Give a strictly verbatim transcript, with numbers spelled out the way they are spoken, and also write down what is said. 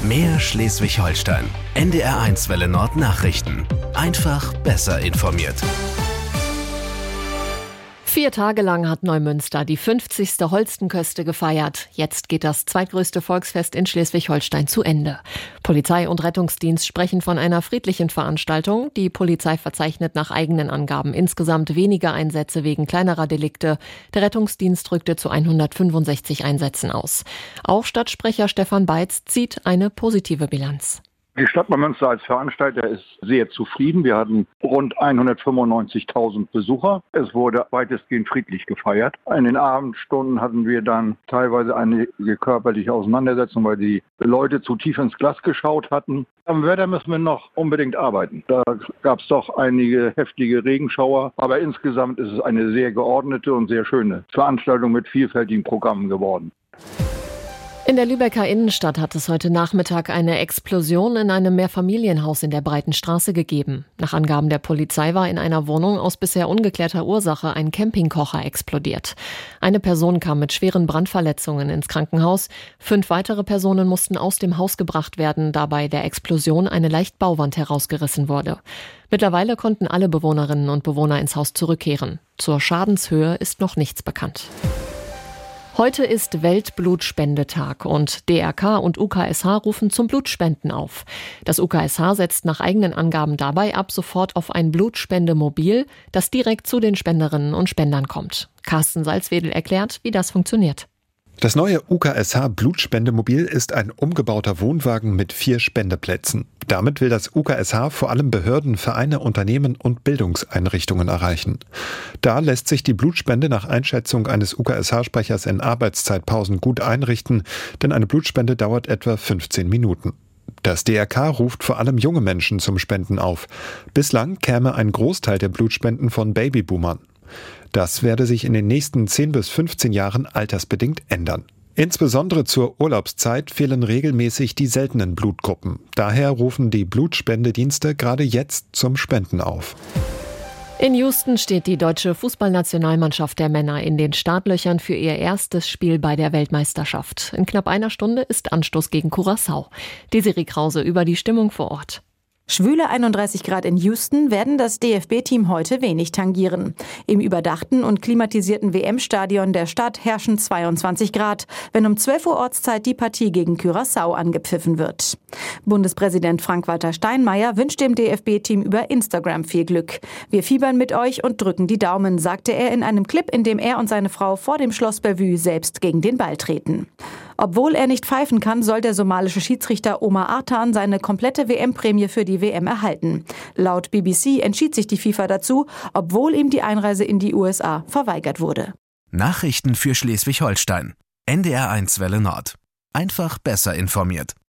Mehr Schleswig-Holstein. N D R eins Welle Nord Nachrichten. Einfach besser informiert. Vier Tage lang hat Neumünster die fünfzigste Holstenköste gefeiert. Jetzt geht das zweitgrößte Volksfest in Schleswig-Holstein zu Ende. Polizei und Rettungsdienst sprechen von einer friedlichen Veranstaltung. Die Polizei verzeichnet nach eigenen Angaben insgesamt weniger Einsätze wegen kleinerer Delikte. Der Rettungsdienst rückte zu hundertfünfundsechzig Einsätzen aus. Auch Stadtsprecher Stefan Beitz zieht eine positive Bilanz. Die Stadt Neumünster als Veranstalter ist sehr zufrieden. Wir hatten rund hundertfünfundneunzigtausend Besucher. Es wurde weitestgehend friedlich gefeiert. In den Abendstunden hatten wir dann teilweise eine körperliche Auseinandersetzung, weil die Leute zu tief ins Glas geschaut hatten. Am Wetter müssen wir noch unbedingt arbeiten. Da gab es doch einige heftige Regenschauer. Aber insgesamt ist es eine sehr geordnete und sehr schöne Veranstaltung mit vielfältigen Programmen geworden. In der Lübecker Innenstadt hat es heute Nachmittag eine Explosion in einem Mehrfamilienhaus in der Breiten Straße gegeben. Nach Angaben der Polizei war in einer Wohnung aus bisher ungeklärter Ursache ein Campingkocher explodiert. Eine Person kam mit schweren Brandverletzungen ins Krankenhaus. Fünf weitere Personen mussten aus dem Haus gebracht werden, da bei der Explosion eine Leichtbauwand herausgerissen wurde. Mittlerweile konnten alle Bewohnerinnen und Bewohner ins Haus zurückkehren. Zur Schadenshöhe ist noch nichts bekannt. Heute ist Weltblutspendetag und D R K und U K S H rufen zum Blutspenden auf. Das U K S H setzt nach eigenen Angaben dabei ab sofort auf ein Blutspendemobil, das direkt zu den Spenderinnen und Spendern kommt. Carsten Salzwedel erklärt, wie das funktioniert. Das neue U K S H-Blutspendemobil ist ein umgebauter Wohnwagen mit vier Spendeplätzen. Damit will das U K S H vor allem Behörden, Vereine, Unternehmen und Bildungseinrichtungen erreichen. Da lässt sich die Blutspende nach Einschätzung eines U K S H-Sprechers in Arbeitszeitpausen gut einrichten, denn eine Blutspende dauert etwa fünfzehn Minuten. Das D R K ruft vor allem junge Menschen zum Spenden auf. Bislang käme ein Großteil der Blutspenden von Babyboomern. Das werde sich in den nächsten zehn bis fünfzehn Jahren altersbedingt ändern. Insbesondere zur Urlaubszeit fehlen regelmäßig die seltenen Blutgruppen. Daher rufen die Blutspendedienste gerade jetzt zum Spenden auf. In Houston steht die deutsche Fußballnationalmannschaft der Männer in den Startlöchern für ihr erstes Spiel bei der Weltmeisterschaft. In knapp einer Stunde ist Anstoß gegen Curaçao. Desiree Krause über die Stimmung vor Ort. Schwüle einunddreißig Grad in Houston werden das D F B-Team heute wenig tangieren. Im überdachten und klimatisierten W M-Stadion der Stadt herrschen zweiundzwanzig Grad, wenn um zwölf Uhr Ortszeit die Partie gegen Curaçao angepfiffen wird. Bundespräsident Frank-Walter Steinmeier wünscht dem D F B-Team über Instagram viel Glück. Wir fiebern mit euch und drücken die Daumen, sagte er in einem Clip, in dem er und seine Frau vor dem Schloss Bellevue selbst gegen den Ball treten. Obwohl er nicht pfeifen kann, soll der somalische Schiedsrichter Omar Artan seine komplette W M-Prämie für die W M erhalten. Laut B B C entschied sich die FIFA dazu, obwohl ihm die Einreise in die U S A verweigert wurde. Nachrichten für Schleswig-Holstein. N D R eins Welle Nord. Einfach besser informiert.